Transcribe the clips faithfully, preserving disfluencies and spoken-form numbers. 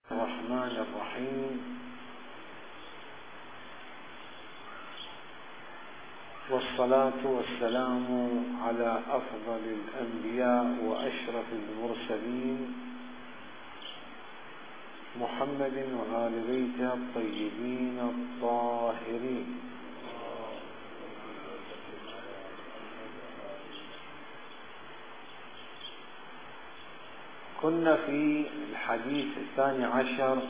الرحمن الرحيم، والصلاة والسلام على أفضل الأنبياء وأشرف المرسلين محمد وآل بيته الطيبين الطاهرين. كنا في الحديث الثاني عشر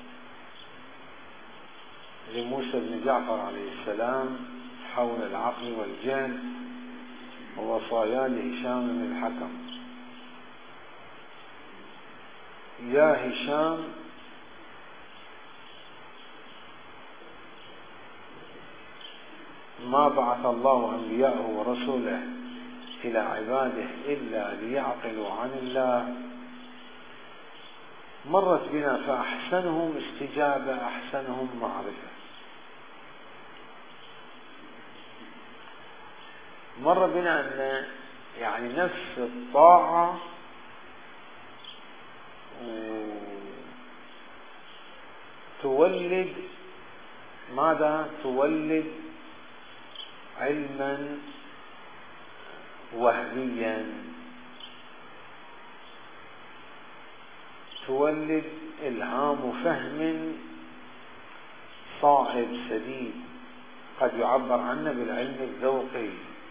لموسى بن جعفر عليه السلام حول العقل والجهل ووصايا لهشام بن الحكم. يا هشام، ما بعث الله أنبياءه ورسوله إلى عباده إلا ليعقلوا عن الله. مرت بنا فأحسنهم استجابة أحسنهم معرفة. مر بنا أن يعني نفس الطاعة تولد ماذا؟ تولد علما وهميا، تولد إلهام فهم صائب سديد قد يعبر عنه بالعلم الذوقي.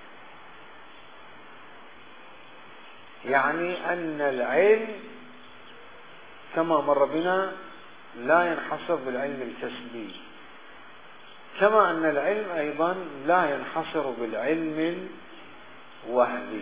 يعني أن العلم كما مر بنا لا ينحصر بالعلم الكسبي، كما أن العلم أيضا لا ينحصر بالعلم الوهمي.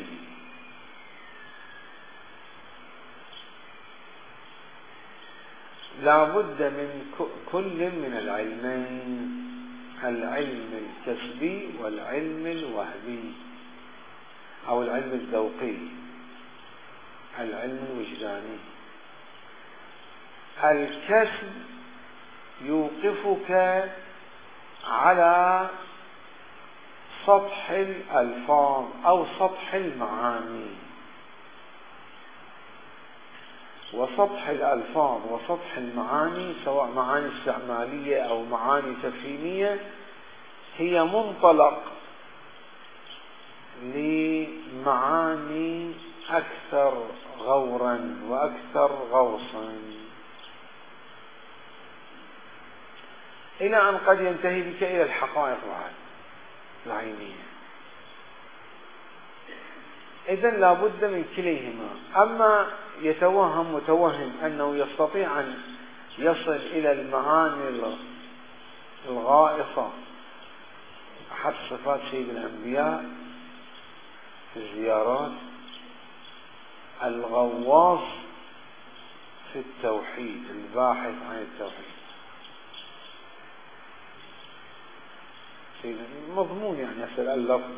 لا بد من كل من العلمين، العلم الكسبي والعلم الوهمي أو العلم الذوقي، العلم الوجداني. الكسب يوقفك على سطح الألفاظ أو سطح المعاني، وسطح الألفاظ وسطح المعاني سواء معاني استعمالية أو معاني تفهيمية هي منطلق لمعاني أكثر غورا وأكثر غوصا، إلى أن قد ينتهي بك إلى الحقائق العينية. إذن لا بد من كليهما. أما يتوهم متوهم أنه يستطيع أن يصل إلى المعاني الغائصة، أحد صفات سيد الأنبياء في الزيارات الغواص في التوحيد، الباحث عن التوحيد. مضمون يعني أسأل اللفظ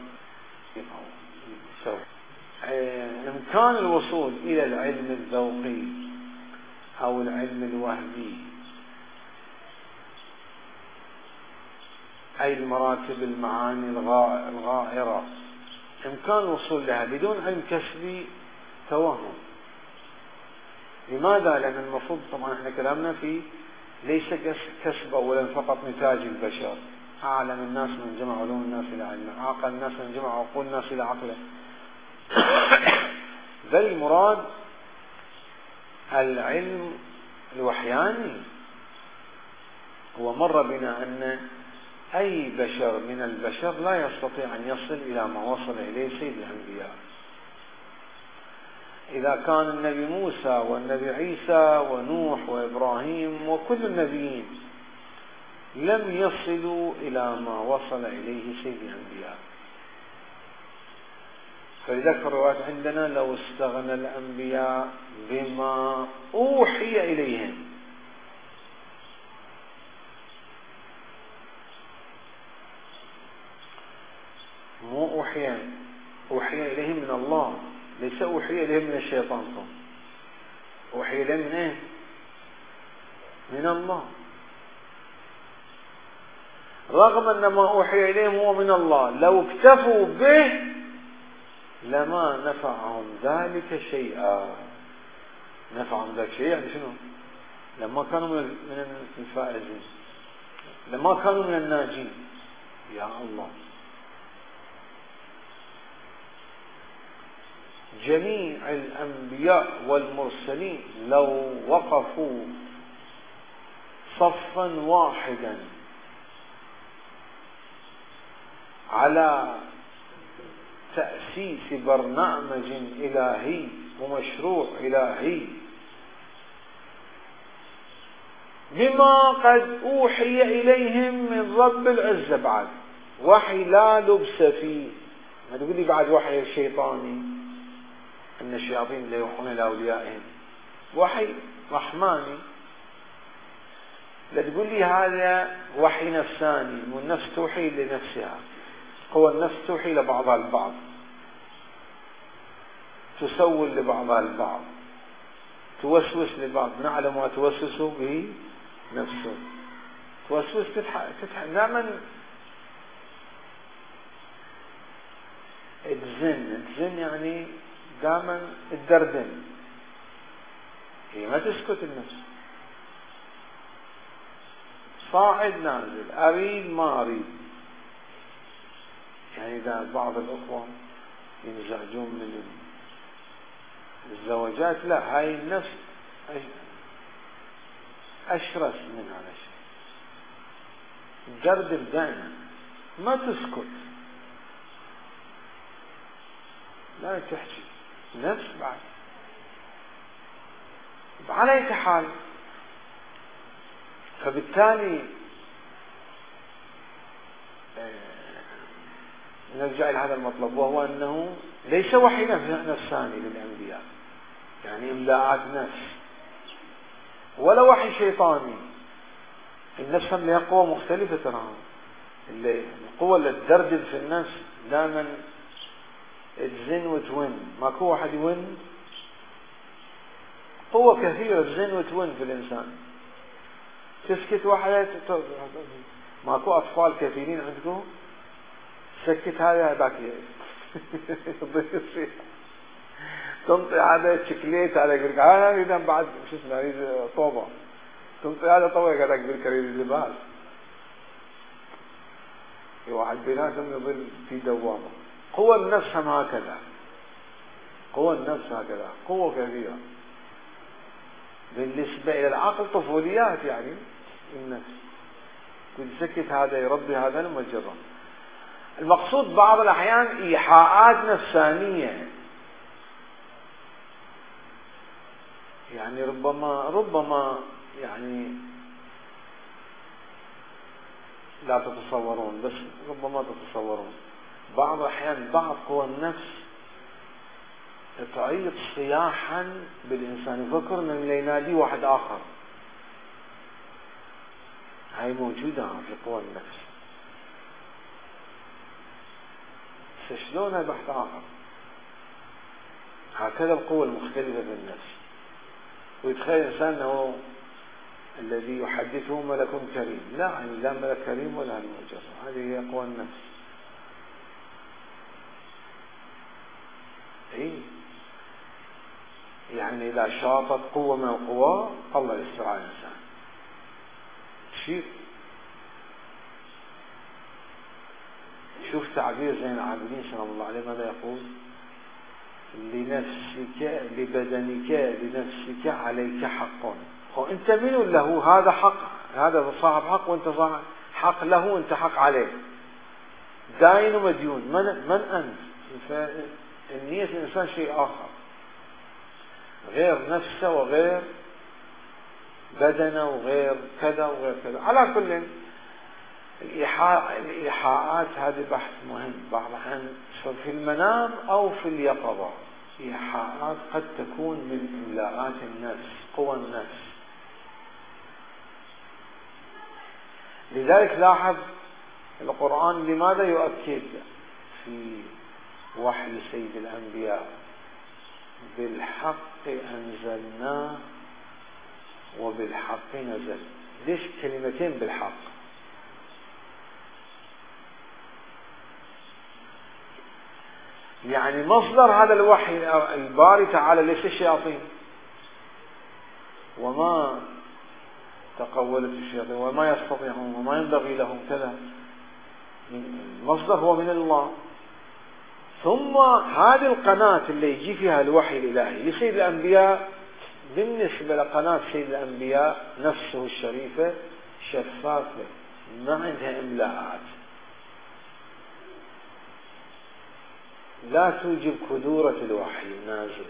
إمكان الوصول إلى العلم الذوقي أو العلم الوهمي، أي المراتب المعاني الغائرة، إمكان الوصول لها بدون علم كسبي توهم. لماذا؟ لأن المفروض طبعا احنا كلامنا في ليس كسب أولا فقط نتاج البشر، أعلم الناس من جمع علوم الناس إلى علمه، أعقل الناس من جمع عقول الناس إلى عقله، بل المراد العلم الوحياني. ومر بنا أن أي بشر من البشر لا يستطيع أن يصل إلى ما وصل إليه سيد الأنبياء. إذا كان النبي موسى والنبي عيسى ونوح وإبراهيم وكل النبيين لم يصلوا إلى ما وصل إليه سيد الأنبياء، فلذلك الروايات عندنا لو استغنى الأنبياء بما أوحي إليهم. مو أوحي أوحي إليهم من الله، ليس أوحي إليهم من الشيطان، أوحي إليهم من إيه؟ من الله. رغم أن ما أوحي إليهم هو من الله، لو اكتفوا به لما نفعهم ذلك شيئا. نفعهم ذلك شيء يعني شنو؟ لما كانوا من الفائزين، لما كانوا من الناجين. يا الله، جميع الأنبياء والمرسلين لو وقفوا صفا واحدا على تأسيس برنامج إلهي ومشروع إلهي بما قد أوحي إليهم من رب العزة، بعد وحي لا لبس فيه. ما تقول لي بعد وحي الشيطاني أن الشياطين لا يوحون إلى أوليائهم، وحي رحماني. لا تقول لي هذا وحي نفساني، والنفس توحي لنفسها، قوى النفس توحي لبعضها البعض، تسول لبعضها البعض، توسوس لبعض. نعلم ما توسوس به نفسه، توسوس تتح... تتح... دائما تزن تزن يعني دائما الدردن، هي ما تسكت النفس، صاعد نازل، أريد ما أريد. يعني إذا بعض الأخوة ينزعجون من الزواجات، لا، هاي النفس أشرس من هذا الشيء، تدردر دائما ما تسكت، لا تحكي نفس بعد. على أي حال، فبالتالي نرجع إلى هذا المطلب، وهو أنه ليس وحي نفساني للأنبياء، يعني إملاءات نفس، ولا وحي شيطاني. النفس لها قوة مختلفة، ترى القوة اللي تدردل في النفس دائما تزن وتون، ماكو واحد يون، قوة كثيرة تزن وتون في الإنسان. تسكت واحدة، ماكو أطفال كثيرين عندكم، سكت هذا ذاك يصير تنطي هذا شكليت هذا يقول أنا أريد بعد شو اسمه أريد طوبة، تنطي هذا طوبة هذا يقول أريد لباس. واحد بيناتهم يظل في دوامة. قوة النفس هم هكذا، قوة النفس هكذا، قوة كثيرة بالنسبة إلى العقل، طفوليات يعني النفس، كل سكت هذا يربي هذا المجرم. المقصود بعض الأحيان إيحاءات نفسانية، يعني ربما ربما يعني لا تتصورون، بس ربما تتصورون بعض الأحيان بعض قوى النفس تعيط صياحا بالإنسان، يفكر أنه ينادي واحد آخر. هاي موجودة في قوى النفس. شلونها بحث آخر؟ هكذا القوة المختلفة في النفس. ويتخيل الإنسان أنه الذي يحدثه ملك كريم، لا، يعني لا ملك كريم ولا المجرد، هذه هي قوى النفس. إيه؟ يعني إذا شاطت قوة من القوى الله يستر على الإنسان، شيء. شوف تعبير زين العابدين سلام الله عليه ماذا يقول؟ لنفسك لبدنك لنفسك عليك حق. وانت من له هذا حق، هذا صاحب حق وانت صاحب حق له وانت حق عليه، داين ومديون. من, من أنت؟ فالنية الإنسان شيء آخر غير نفسه وغير بدنه وغير كذا وغير كذا. على كل الإيحاء الإيحاءات هذه بحث مهم، بعض الأحيان في المنام أو في اليقظة إيحاءات قد تكون من إملاءات النفس، قوى النفس. لذلك لاحظ القرآن لماذا يؤكد في وحي سيد الأنبياء بالحق أنزلناه وبالحق نزل. ليش كلمتين بالحق؟ يعني مصدر هذا الوحي الباري تعالى ليس الشياطين، وما تقولت الشياطين وما يستطيعون وما ينبغي لهم كذا. المصدر هو من الله. ثم هذه القناة اللي يجي فيها الوحي الإلهي لسيد الأنبياء بالنسبة لقناة سيد الأنبياء نفسه الشريفة شفافة ما عندها إملاءات، لا توجب كدورة الوحي النازل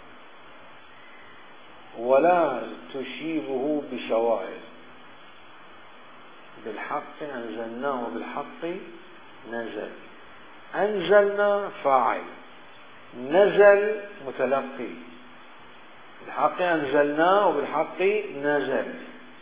ولا تشيبه بشوائب. بالحق أنزلناه وبالحق نزل. أنزلنا فاعل، نزل متلقي. بالحق أنزلناه وبالحق نزل.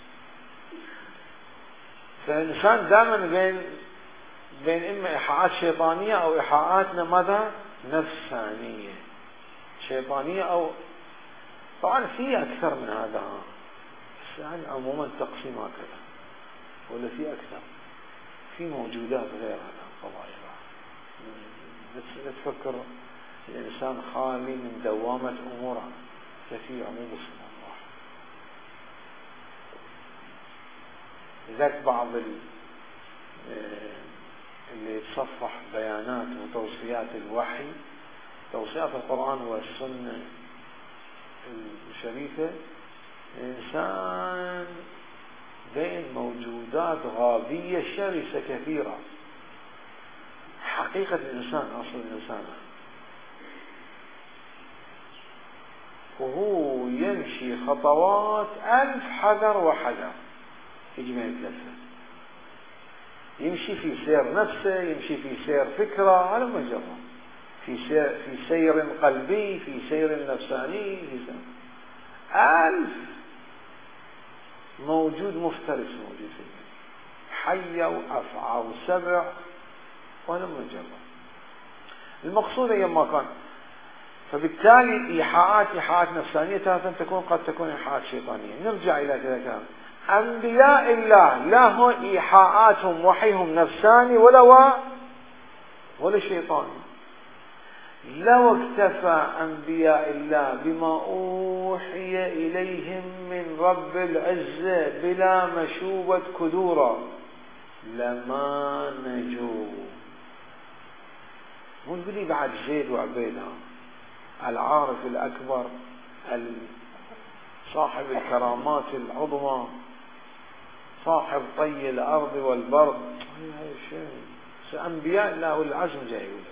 فالإنسان دائما بين بين إما إيحاءات شيطانية أو إيحاءات ماذا؟ نفسانية شيطانية. أو طبعا في أكثر من هذا، بس يعني عموما تقسيم هكذا، ولا في أكثر، في موجودات غير هذا القضايا. لا تفكر الإنسان خالي من دوامة أموره كثيرة مو بس واحد. لذلك بعض اللي يتصفح بيانات وتوصيات الوحي، توصيات القرآن والسنة الشريفة، الإنسان بين موجودات غابية شرسة كثيرة. حقيقة الإنسان أصل الإنسان وهو يمشي خطوات ألف حذر وحذر يجي ما يتلفت، يمشي في سير نفسه، يمشي في سير فكرة، على ما جرى في سير في سير قلبي، في سير نفساني، في سير ألف موجود مفترس موجود فيه، حية وأفعى وسبع، ولا ما جرى. المقصود أيما كان. فبالتالي إيحاءات إيحاءات نفسانية تارة تكون قد تكون إيحاءات شيطانية. نرجع إلى كذا كلام. أنبياء الله له إيحاءاتهم وحيهم نفساني ولا و... ولا شيطاني. لو اكتفى أنبياء الله بما أوحي إليهم من رب العزة بلا مشوبة كدورة لما نجوا. مو نقولي بعد زيد وعبيدها العارف الأكبر صاحب الكرامات العظمى صاحب طي الأرض والبرد، هاي شيء أنبياء الله والعزم جايون.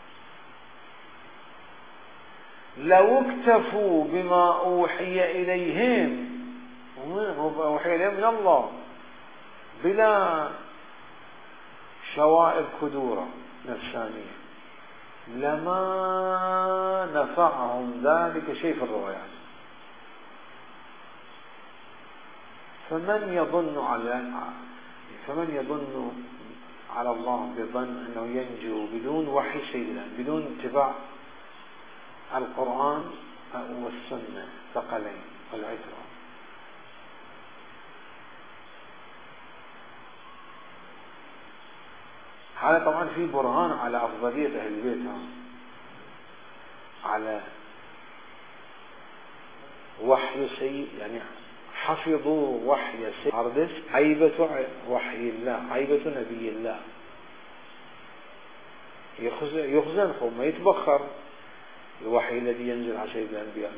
لو اكتفوا بما أوحي إليهم، أوحي إليهم من الله بلا شوائب كدورة نفسانية لما نفعهم ذلك شيء في الروايات. فمن يظن على فمن يظن على الله بظن أنه ينجو بدون وحي سيدنا، بدون اتباع القرآن والسنة ثقلين والعترة. هذا طبعا في برهان على أفضلية أهل البيت، على وحي سيد، يعني حفظوا وحي سيد أردس، عيبة وحي الله، عيبة نبي الله. يخزن ما يتبخر الوحي الذي ينزل على سيد الأنبياء.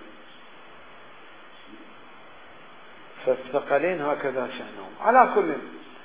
فالثقلين هكذا شأنهم. على كل،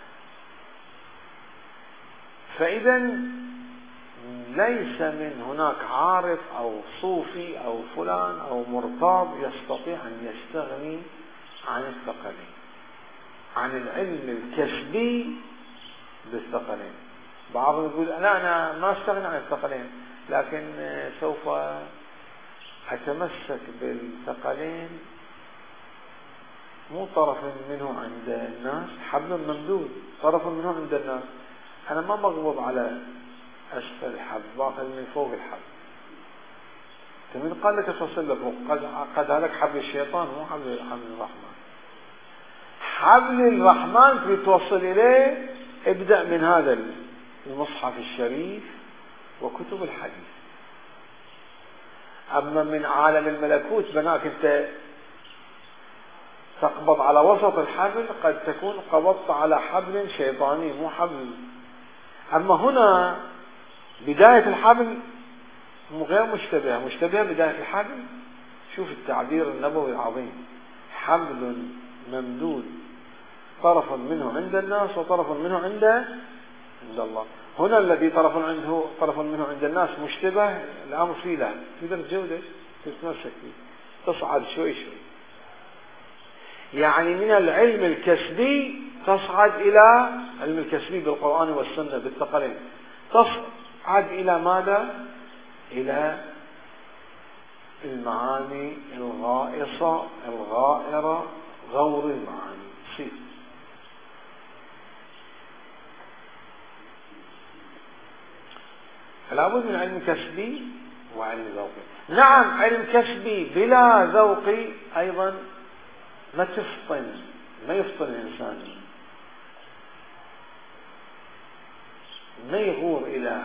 فإذا ليس من هناك عارف أو صوفي أو فلان أو مرتاض يستطيع أن يستغني عن الثقلين، عن العلم الكسبي بالثقلين. بعضهم يقول لا أنا ما استغني عن الثقلين، لكن سوف أتمسك بالثقلين مو طرف منه عند الناس، حبل ممدود طرف منه عند الناس. أنا ما مغضوب على أسفل الحبل، باخذ من فوق الحبل. فمن قال لك تصل لفوق؟ قد قد لك حبل الشيطان مو حبل حبل الرحمن. حبل الرحمن في توصل إليه. ابدأ من هذا المصحف الشريف وكتب الحديث. أما من عالم الملكوت بناك أنت تقبض على وسط الحبل قد تكون قبضت على حبل شيطاني مو حبل. أما هنا بداية الحبل غير مشتبهة، مشتبهة بداية الحبل. شوف التعبير النبوي العظيم: حبل ممدود طرف منه عند الناس وطرف منه عند عند الله. هنا الذي طرف عنده طرف منه عند الناس مشتبه، الأمر فيه له تقدر تجوده تتمسك فيه، تصعد شوي شوي. يعني من العلم الكسبي تصعد إلى علم الكسبي بالقرآن والسنة بالثقلين، تصعد إلى ماذا؟ إلى المعاني الغائصة الغائرة، غور المعاني صير. فلا بد من علم كسبي وعلم ذوقي. نعم علم كسبي بلا ذوقي أيضا ما تفطن، ما يفطن الإنسان، ما يغور إلى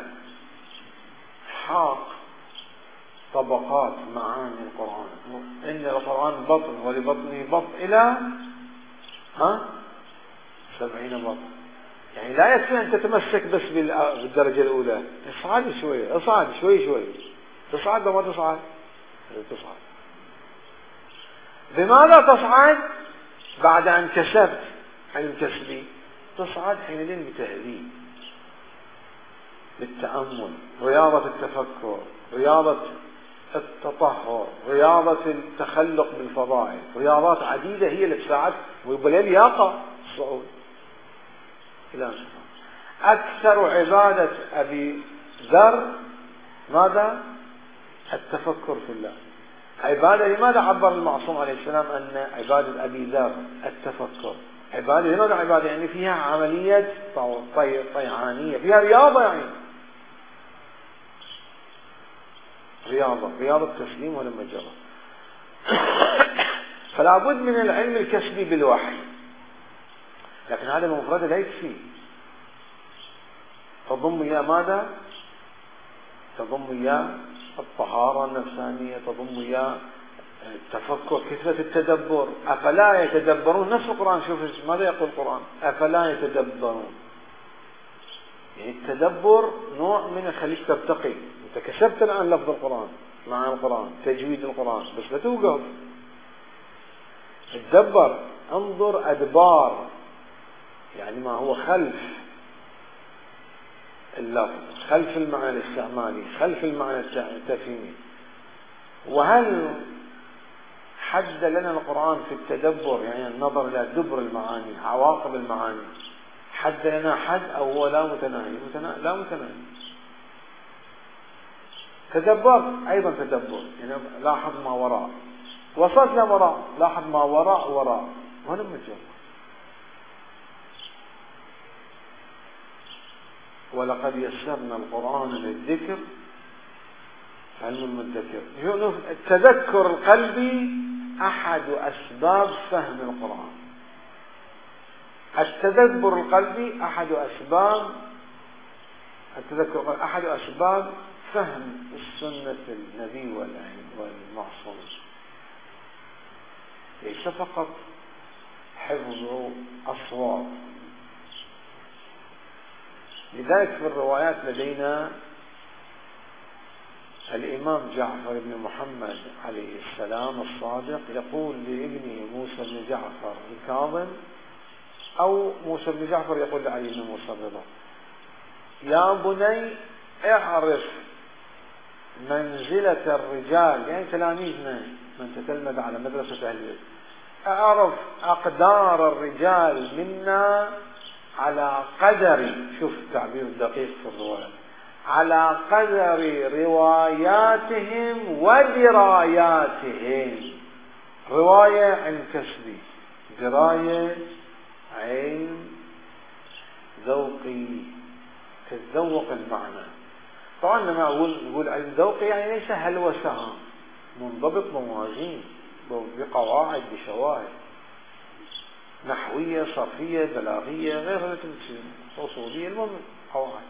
حاق طبقات معاني القرآن. إن القرآن بطن ولبطنه بطن إلى ها سبعين بطن. يعني لا يكفي أن تتمسك بس بالدرجة الأولى، اصعد شوي اصعد شوي شوي، تصعد وما تصعد تصعد. بماذا تصعد؟ بعد أن كسبت علم كسبي تصعد حينئذ بتهذيب، بالتأمل، رياضة التفكر، رياضة التطهر، رياضة التخلق بالفضائل، رياضات عديدة هي اللي تساعد ويبقى لياقة الصعود إلى أن أكثر عبادة أبي ذر ماذا؟ التفكر في الله. عبادة لماذا عبر المعصوم عليه السلام أن عبادة أبي ذر التفكر؟ عبادة لماذا عبادة؟ يعني فيها عملية طي... طيعانية، فيها رياضة، يعني رياضة رياضة تسليم ولما جرى. فلا بد من العلم الكسبي بالوحي، لكن هذا المفرد لا يكفي. تضم إياه ماذا؟ تضم إياه الطهارة النفسانية، تضم إياه التفكر، كثرة التدبر. أفلا يتدبرون نفس القرآن؟ شوف ماذا يقول القرآن: أفلا يتدبرون. يعني التدبر نوع من يخليك ترتقي. أنت كسبت الآن لفظ القرآن، معنى القرآن، تجويد القرآن، بس لا توقف، تدبر، انظر أدبار، يعني ما هو خلف اللفظ، خلف المعنى الاستعمالي، خلف المعنى التفهيمي. وهل حد لنا القرآن في التدبر، يعني النظر إلى دبر المعاني، عواقب المعاني، حد لنا حد أو هو لا متناهي؟ متنا... لا متناهي. تدبر أيضا تدبر، يعني لاحظ ما وراء، وصلت لوراء، لاحظ ما وراء وراء، وهنا مجرد. ولقد يسرنا القرآن للذكر فهل من مدكر. التذكر القلبي أحد أسباب فهم القرآن. التدبر القلبي أحد أسباب التذكر أحد أسباب فهم السنة النبي والمعصوم. ليس فقط حفظ أصوات. لذلك في الروايات لدينا الإمام جعفر بن محمد عليه السلام الصادق يقول لابنه موسى بن جعفر الكاظم، أو موسى بن جعفر يقول لعلي بن موسى الرضا: يا بني اعرف منزلة الرجال، يعني تلاميذنا من تتلمذ على مدرسة أهل البيت، اعرف أقدار الرجال منا على قدر، شوف التعبير الدقيق في الرواية، على قدر رواياتهم ودراياتهم. رواية علم كسبي، دراية علم ذوقي، تتذوق المعنى. طبعا لما أقول نقول علم ذوقي يعني ليس هلوسة، منضبط بموازين، بقواعد، بشواهد نحوية، صرفية، بلاغية، غير أصولية، المهم قواعد.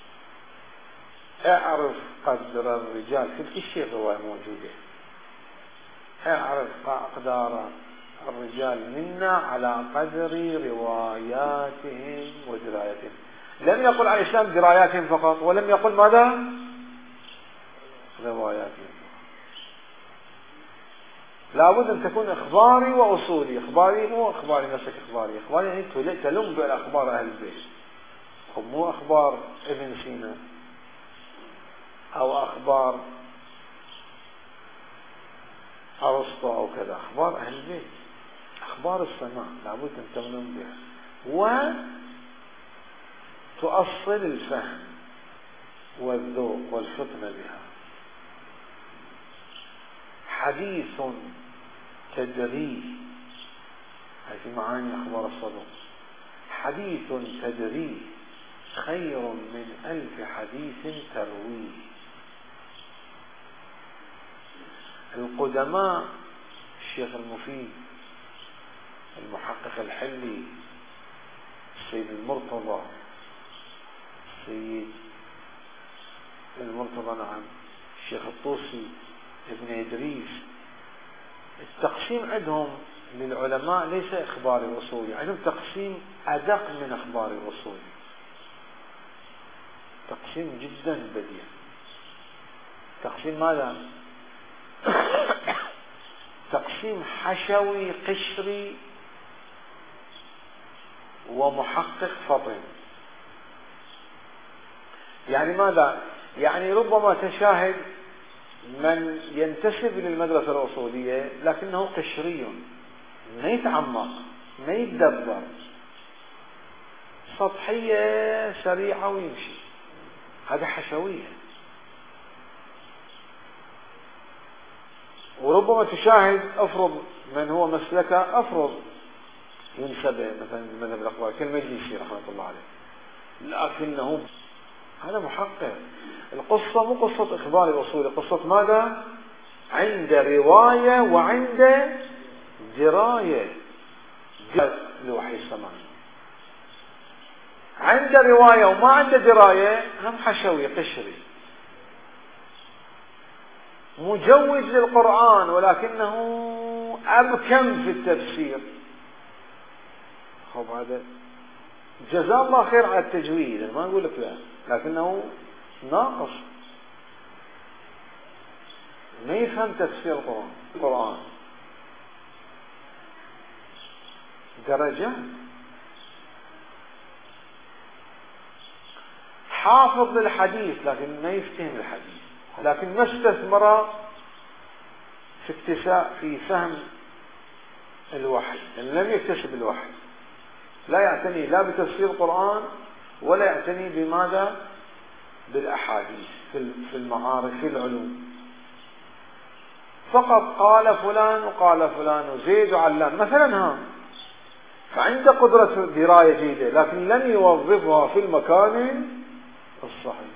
اعرف قدر الرجال في كل شيء رواية موجودة. اعرف أقدار الرجال منا على قدر رواياتهم ودرايتهم. لم يقل على الإسلام دراياتهم فقط، ولم يقل ماذا؟ رواياتهم. لابد أن تكون إخباري وأصولي. إخباري مو إخباري نفسك إخباري، إخباري يعني تلم بالأخبار أهل البيت، مو أخبار ابن سينا أو أخبار أرسطو أو كذا. أخبار أهل البيت، أخبار السماء لابد أن تلم بها وتؤصل الفهم والذوق والفطن بها. حديث تدري، هذه معاني أخبار الصدوق. حديث تدري خير من ألف حديث ترويه. القدماء الشيخ المفيد، المحقق الحلي، السيد المرتضى، السيد المرتضى نعم، الشيخ الطوسي، ابن إدريس، التقسيم عندهم للعلماء ليس إخباري وأصولي، عندهم تقسيم أدق من إخباري وأصولي، تقسيم جدا بديع. تقسيم ماذا؟ تقسيم حشوي قشري ومحقق فطن. يعني ماذا؟ يعني ربما تشاهد من ينتسب للمدرسة الأصولية لكنه قشري، ما يتعمق، ما يتدبر، سطحية سريعة ويمشي، هذا حشوية. وربما تشاهد أفرض من هو مسلكه، أفرض ينسبه مثلا المذهب الأخباري كالمجلسي رحمة الله عليه، لكنه هذا محقق. القصة مو قصة إخباري أصولي، قصة ماذا؟ عند رواية وعند دراية لوحي السماء. عند رواية وما عند دراية هم حشوي قشري، مجوز للقرآن ولكنه أبكم في التفسير. خب هذا جزاه الله خير على التجويد، ما أقول لك لا، لكنه ناقص، ما يفهم تفسير القرآن. القرآن درجات. حافظ للحديث لكن ما يفتهم الحديث، لكن ما استثمر في اكتساء في فهم الوحي، يعني لم يكتسب الوحي، لا يعتني لا بتفسير القرآن ولا يعتني بماذا؟ بالأحاديث في المعارف في العلوم. فقط قال فلان وقال فلان وزيد وعلان مثلا، ها فعنده قدرة دراية جيدة لكن لم يوظفها في المكان الصحيح.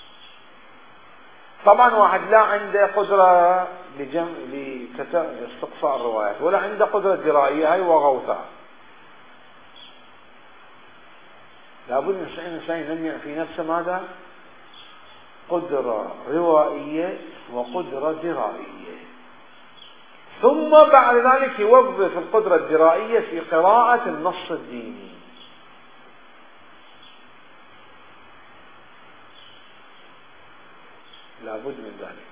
طبعا واحد لا عنده قدرة لجمع لاستقصاء الروايات ولا عنده قدرة درائية، هاي وغوثاء. لابد من الإنسان ينمي في نفسه ماذا؟ قدرة روائية وقدرة درائية، ثم بعد ذلك يوظف القدرة الدرائية في قراءة النص الديني. لابد من ذلك.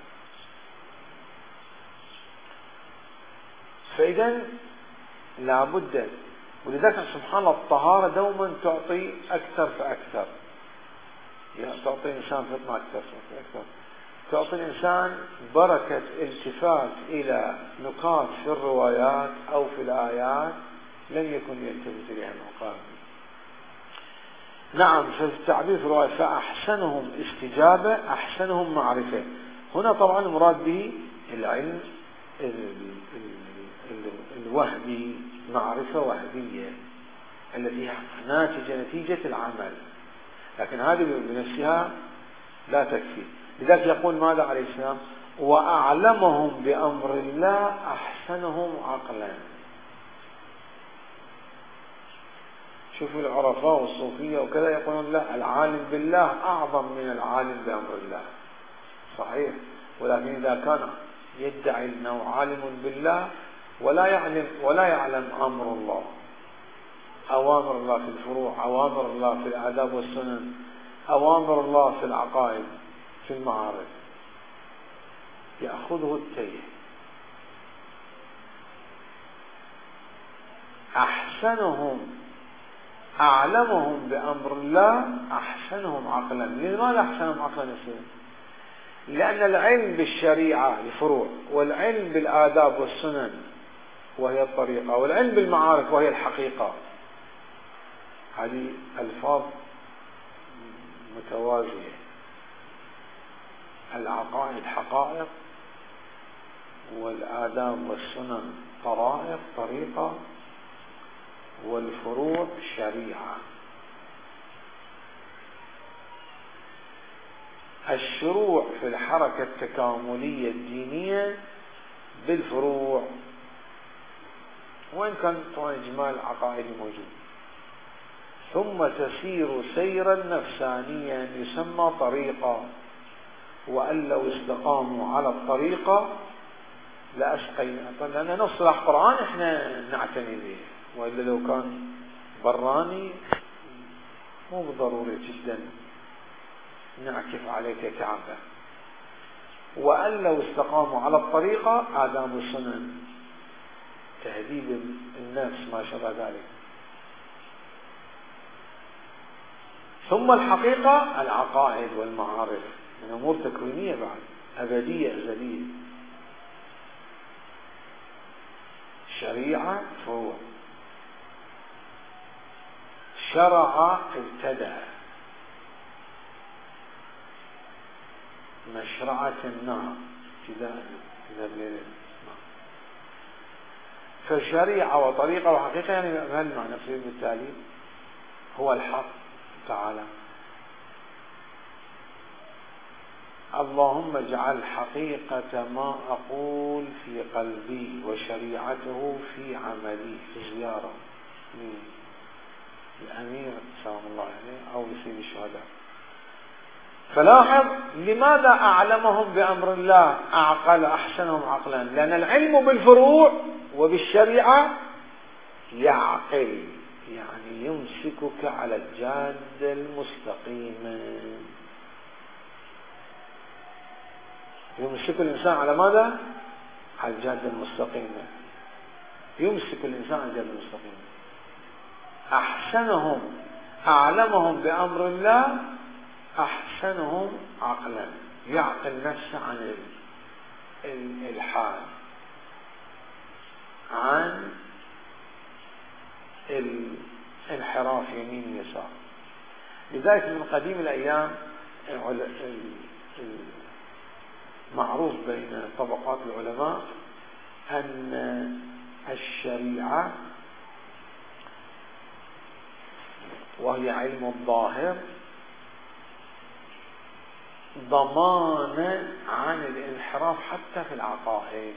فإذا لابد، ولذلك سبحان الله الطهارة دوما تعطي أكثر فأكثر، يعني تعطي الإنسان فطنة أكثر فأكثر، تعطي الإنسان بركة التفات إلى نقاط في الروايات أو في الآيات لم يكن يلتفت إليها من قبل. نعم، في التعبير في الرواية فأحسنهم استجابة أحسنهم معرفة. هنا طبعا المراد به العلم الوهبي، معرفة وهبية التي ناتجة نتيجة العمل، لكن هذه بنفسها لا تكفي. لذلك يقول ماذا عليه السلام؟ وأعلمهم بأمر الله أحسنهم عقلا. شوفوا العرفاء والصوفية وكذا يقولون لا، العالم بالله أعظم من العالم بأمر الله، صحيح، ولكن إذا كان يدعي أنه عالم بالله ولا يعلم ولا يعلم أمر الله، أوامر الله في الفروع، أوامر الله في الآداب والسنن، أوامر الله في العقائد في المعارف، يأخذه التيه. أحسنهم أعلمهم بأمر الله أحسنهم عقلا. لماذا أحسنهم عقلا يصير؟ لأن العلم بالشريعة الفروع، والعلم بالآداب والسنن وهي الطريقة، والعلم بالمعارف وهي الحقيقة، هذه ألفاظ متوازية. العقائد حقائق، والآداب والسنن طرائق طريقة، والفروع شريعة. الشروع في الحركة التكاملية الدينية بالفروع، وإن كان طبعا إجمال عقائدي موجود. ثم تسير سيرا نفسانيا يسمى طريقة، وأن لو استقاموا على الطريقة لأسقينا، لأن نص القرآن إحنا نعتني به، وإلا لو كان براني مو بالضروري جدا نعكف عليك كعبة. وأن لو استقاموا على الطريقة آداب السنن، تهذيب النفس ما شابه ذلك. ثم الحقيقة العقائد والمعارف من أمور تكوينية بعد أبدية أزلية. شريعة فروع، شرع ابتدأ، مشرعة النار ابتداء ابتداء. فشريعة وطريقة وحقيقة يعني ما المعنى بالتالي هو الحق تعالى. اللهم اجعل حقيقة ما أقول في قلبي وشريعته في عملي، في زيارة الأمير سلام الله عليه أو سيد الشهداء. فلاحظ لماذا أعلمهم بأمر الله أعقل أحسنهم عقلا؟ لأن العلم بالفروع وبالشريعة يعقل، يعني يمسكك على الجادة المستقيمة. يمسك الإنسان على ماذا؟ على الجادة المستقيمة. يمسك الإنسان على الجادة المستقيمة. أحسنهم أعلمهم بأمر الله أحسنهم عقلا، يعقل نفسه عن الإلحاد، عن الانحراف يمين يسار. لذلك من قديم الأيام معروف بين طبقات العلماء أن الشريعة وهي علم الظاهر ضمان عن الانحراف حتى في العقائد.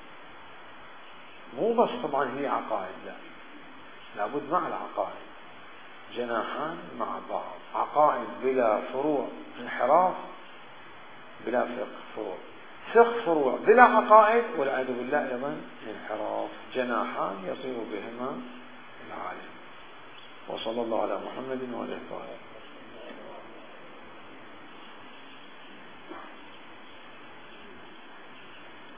مو بس طبعا هي عقائد، لا، لابد مع العقائد جناحان مع بعض. عقائد بلا فروع انحراف، بلا فقه فروع، فقه فروع بلا عقائد والعياذ بالله أيضا انحراف، جناحان يطير بهما العالم. وصلى الله على محمد وعلى آله وصحبه.